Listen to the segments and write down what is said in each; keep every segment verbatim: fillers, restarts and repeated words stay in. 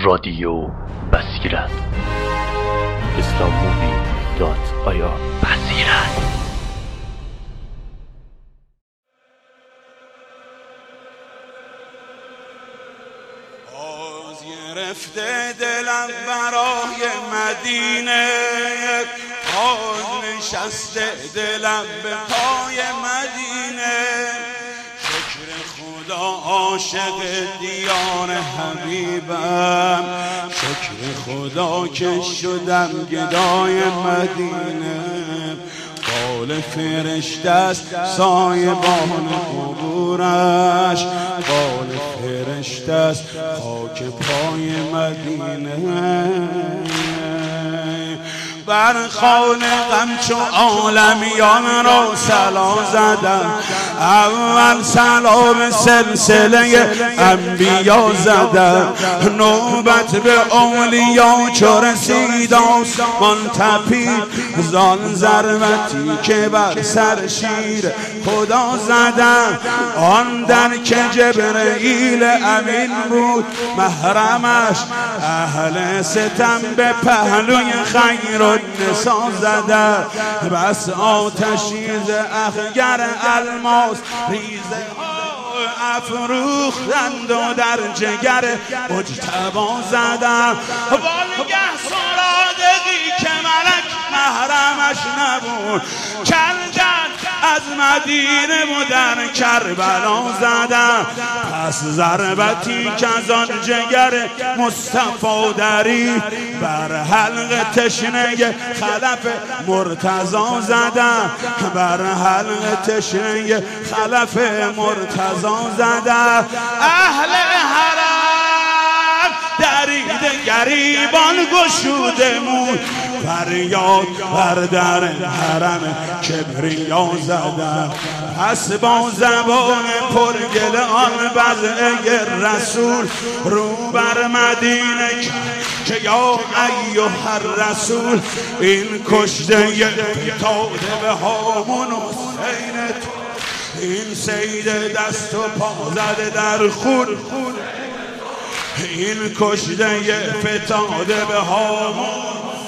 رادیو بصیرت اسلام مووی دات آی آر. بصیرت باز گرفته دلم برای مدینه، باز نشسته دلم به پای مدینه. شکر خدا عاشق دیار حبیبم، شکر خدا که شدم گدای مدینه. بال فرشته است سایبان قبورش، بال فرشته است خاک پای مدینه. بر خالقم چو عالمیان را سلام زدم، اول سلام سلسله انبیا زدم. نوبت به اولیا چو رسید آسمان تپید، زان ضربتی که بر سر شیر خدا زدم. آن در که جبرئیل امین بود محرمش، اهل ستم به پهلوی خیر نسا زده. بس آتشیز اخگر الماس ریزه ها افروختند و در جگر مجتبی زدن. والگه سرادقی که ملک محرمش نبود، کندن از مدینه و در کربلا زدن. پس ضربتی که از آن جگر مصطفی دری، بر حلق تشنه خلف مرتضی زدن. بر حلق تشنه خلف مرتضی زدن. اهل حرم درید گریبان گشوده مون، فریاد بر در حرم کبریا زدن. پس با زبان پرگل آن بضعه رسول، رو بر مدینه که یا ایها الرسول، این کشته فتاده به هامون حسین تو، این سید دست و پا زده در خون، این کشته فتاده به هامون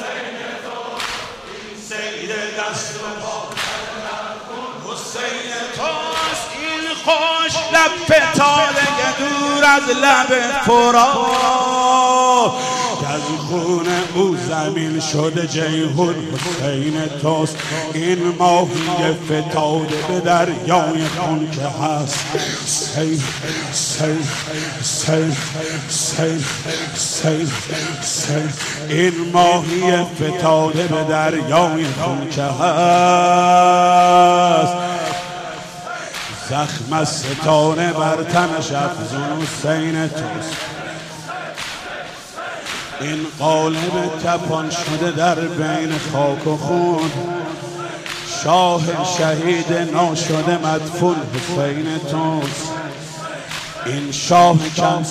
دست و پا در خون حسین توست. این خوش لب فتاده دور از لب فرات، از خون او زمین شده جیهون حسین توست. این ماهی فتاده به دریای خون که هست سیل سیل سیل سیل سیل سیل. این ماهی فتاده به دریای خون که هست، زخم از ستاره بر تنش افزون حسین توست. این قالب تپان شده در بین خاک و خون، شاه شهید ناشده مدفون حسین توست. این شاه کم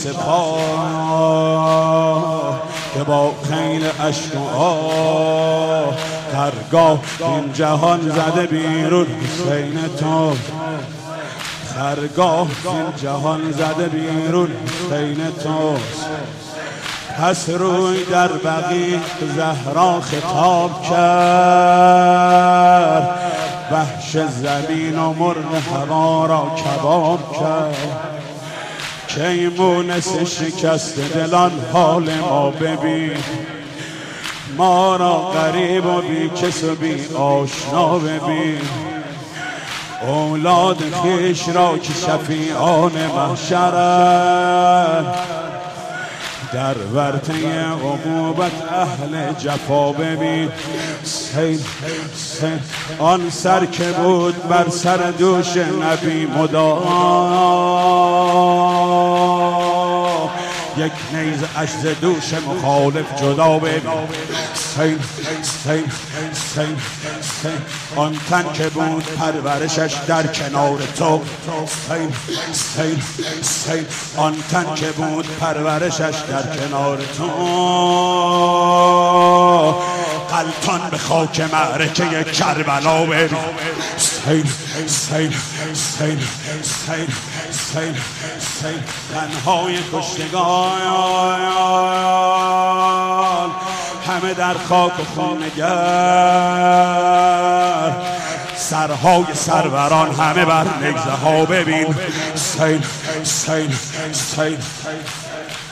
سپاه که با خیل اشک و آه، خرگاه این جهان زده بیرون حسین توست. خرگاه این جهان زده بیرون حسین توست. پس روی در بقیع زهرا خطاب کرد، وحش زمین و مرغ هوا را کباب کرد. که مونس شکست دلان حال ما ببین، ما را غریب و بی کس و بی آشنا ببین. اولاد خویش را که شفیعان محشرند، در ورطه عقوبت اهل جفا ببین. سیل سیل آن سر که بود بر سر دوش نبی مدام، یک نیز اشز دوش مخالف جدا ببین. سیل سیل سیل سیل آن تن که بود پرورشش در کنار تو. سیل سیل سیل آن تن که بود پرورشش در کنار تو. غلطان به خاک معرکه کربلا ببین. سیل سیل سیل سیل سیل سیل تنهای کشتگان همه در خاک و خون نگر، سرهای سروران همه بر نیزه ها ببین. سیل سیل سیل